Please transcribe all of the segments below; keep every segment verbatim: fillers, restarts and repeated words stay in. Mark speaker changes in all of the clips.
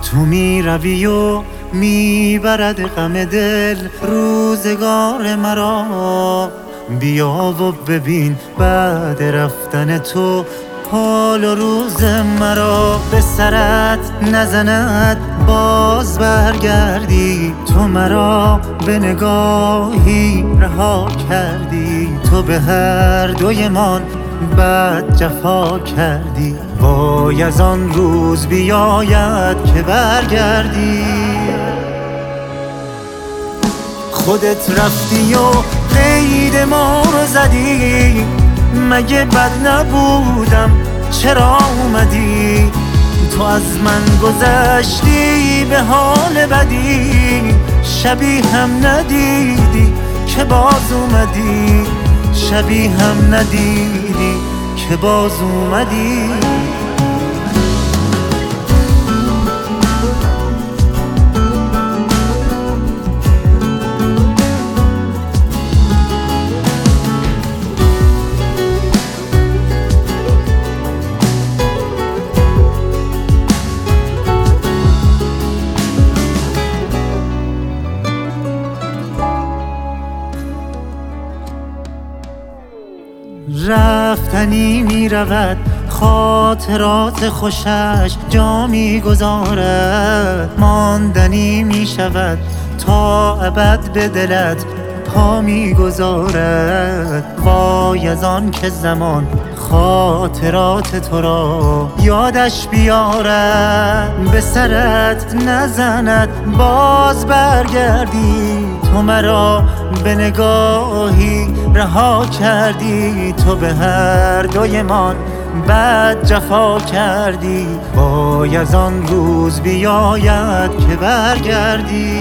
Speaker 1: تو می روی و می برد غم دل روزگار مرا. بیا و ببین بعد رفتن تو حال و روز مرا. به سرت نزند باز برگردی، تو مرا به نگاهی رها کردی. تو به هر دوی من بد جفا کردی، وای از آن روز بیاید که برگردی. خودت رفتی و قید ما رو زدی، مگه بد نبودم چرا اومدی؟ تو از من گذشتی به حال بدی، شبی هم ندیدی که باز اومدی، شبی هم ندیدی که باز اومدی. رفتنی می رود خاطرات خوشش جا می گذارد، ماندنی می شود تا ابد به دلت پا می گذارد. وای از آن که زمان خاطرات تو را یادش بیارد. به سرت نزند باز برگردی، تو مرا به نگاهی رها کردی. تو به هر دوی من بد جفا کردی، وای از آن روز بیاید که برگردی.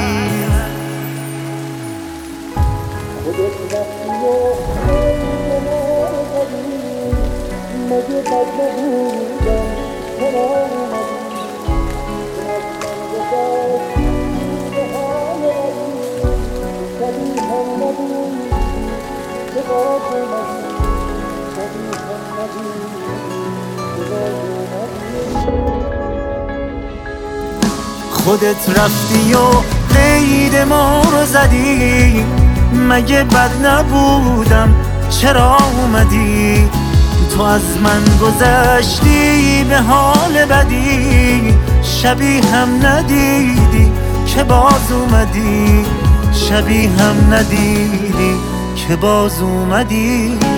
Speaker 1: خودت رفتی و قید ما رو زدی، مگه بد نبودم چرا اومدی؟ تو از من گذشتی به حال بدی، شبی هم ندیدی که باز اومدی، شبی هم ندیدی که باز اومدی.